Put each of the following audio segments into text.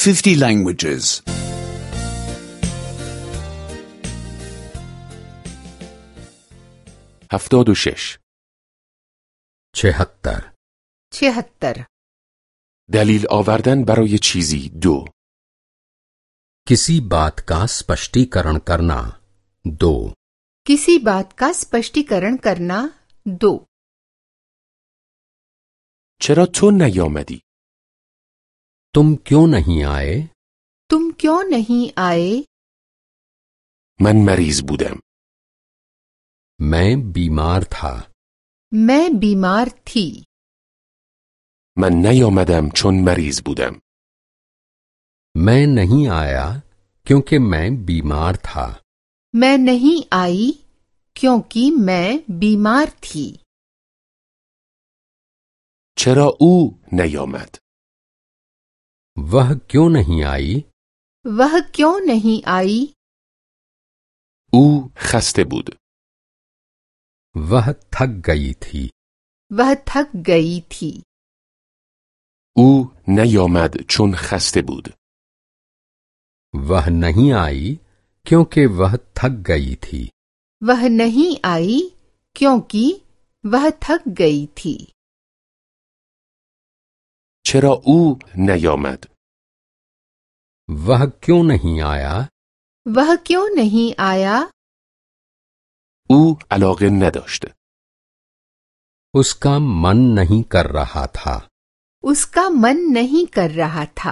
50 languages. 76 76 76 دلیل آوردن برای چیزی 2 किसी बात का स्पष्टीकरण करना 2 किसी बात का स्पष्टीकरण करना 2 چرا تو نیامدی؟ तुम क्यों नहीं आए तुम क्यों नहीं आए من مریض بودم. मैं बीमार था मैं बीमार थी من نیامدم چون مریض بودم. मैं नहीं आया क्योंकि मैं बीमार था मैं नहीं आई क्योंकि मैं बीमार थी چرا او نیامد؟ वह क्यों नहीं आई वह क्यों नहीं आई او خسته بود. वह थक गई थी वह थक गई थी او نیامد چون خسته بود. वह नहीं आई क्योंकि वह थक गई थी वह नहीं आई क्योंकि वह थक गई थी چرا او نیامد؟ वह क्यों नहीं आया वह क्यों नहीं आया او علاقه نداشت. उसका मन नहीं कर रहा था उसका मन नहीं कर रहा था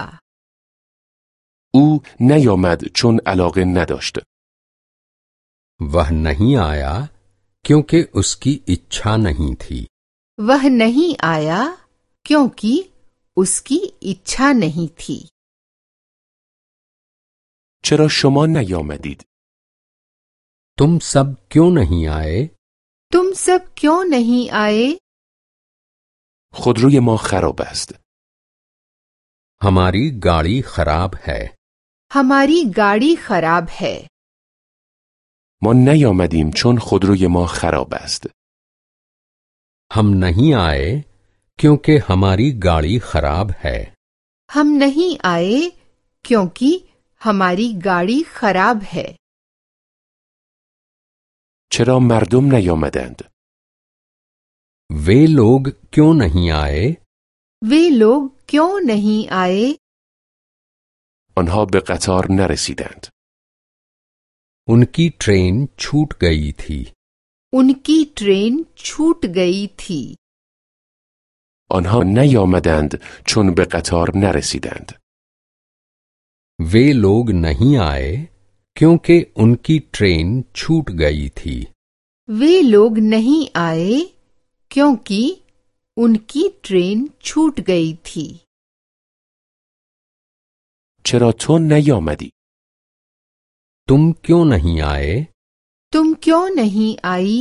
او نیامد چون علاقه نداشت. वह नहीं आया क्योंकि उसकी इच्छा नहीं थी वह नहीं आया क्योंकि उसकी इच्छा नहीं थी چرا شما نیامدید؟ तुम सब क्यों नहीं आए तुम सब क्यों नहीं आए خودروی ما خراب است. हमारी गाड़ी खराब है हमारी गाड़ी खराब है ما نیامدیم چون خودروی ما خراب است. हम नहीं आए क्योंकि हमारी गाड़ी खराब है हम नहीं आए क्योंकि हमारी गाड़ी खराब है چرا مردم نیامدند؟ वे लोग क्यों नहीं आए वे लोग क्यों नहीं आए آنها به قطار نرسیدند. उनकी ट्रेन छूट गई थी उनकी ट्रेन छूट गई थी آنها نیامدند چون به قطار نرسیدند. वे लोग नहीं आए क्योंकि उनकी ट्रेन छूट गई थी वे लोग नहीं आए क्योंकि उनकी ट्रेन छूट गई थी چرا تو نیامدی؟ तुम क्यों नहीं आए तुम क्यों नहीं आई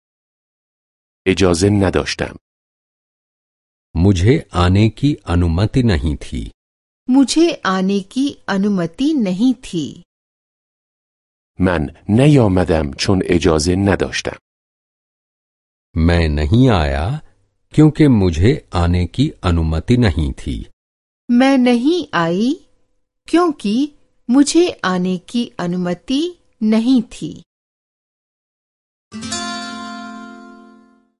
اجازه نداشتم. मुझे आने की अनुमति नहीं थी मुझे आने की अनुमति नहीं थी من نیامدم چون اجازه نداشتم. मैं नहीं आया क्योंकि मुझे आने की अनुमति नहीं थी मैं नहीं आई क्योंकि मुझे आने की अनुमति नहीं थी